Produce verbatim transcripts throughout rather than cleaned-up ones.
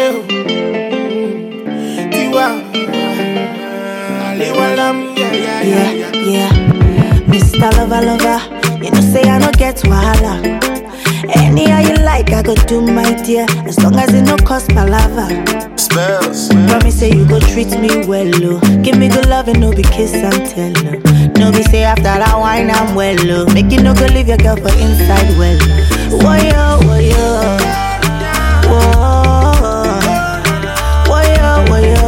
you. Tiwa. Aliwalam, yeah, yeah, yeah, Yeah, yeah. Mister Lover, lover, you know say I no get wahala. Anyhow you like, I go do my dear, as long as it no cost palava. Spells. Promise say you go treat me well, oh. Give me good love and no be kiss and tell, oh. No be say after that wine I'm well, oh. Make you no go leave your girl for inside well. Woyo, woyo, woah, woyo, woyo,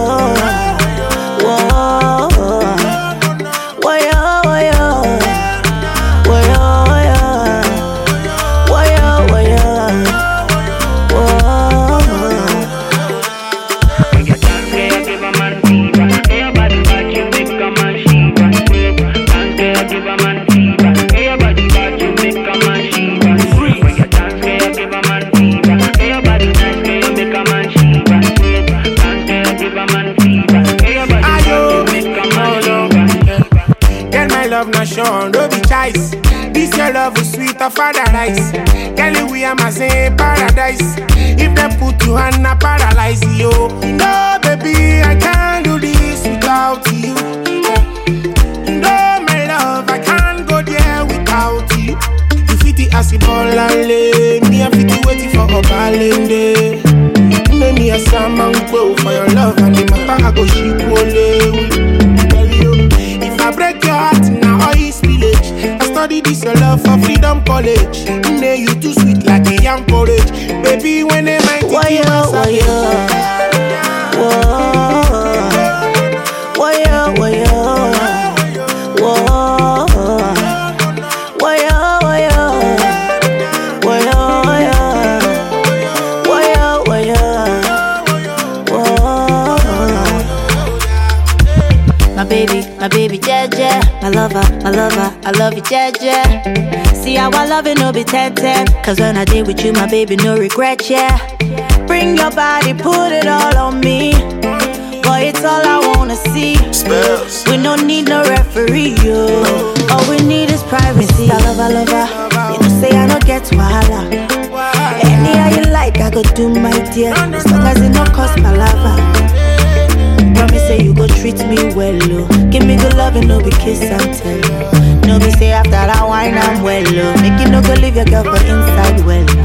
woah, woyo, woyo, woyo, woyo, woyo, woah. Not sure, no be choice. This your love is sweet of paradise. Girl, we are my same paradise. If they put you on a paralyze you. No, baby, I can't do this without you. No, my love, I can't go there without you. You fit the acid ball and lay. Me, I fit the waiting for a balende. Make me a salmon bow for your love and the matter I go ship ole. I break your heart now, all is village. I study this your love for freedom college. Nay, you too sweet like a young porridge. Baby, when they might Woyo, woyo, woah, woyo, woyo, woah, woyo, woyo, woyo, woyo, woyo, woah. My baby, my baby, Jeje, my lover, my lover, I love you, Jeje. See how I love it, no be ten ten. Cause when I did with you, my baby, no regret, yeah. Bring your body, put it all on me. Boy, it's all I wanna see. Spells. We don't need no referee, yo. All we need is privacy. I love, I love her. You know, say I don't get wahala. Anyhow you like, I go do my dear, as long as it no cost palava. Promise say you go treat me well, oh. Give me good love and no be kiss and tell. No be say after that wine I'm well, oh. Make you no go leave your girl for inside well.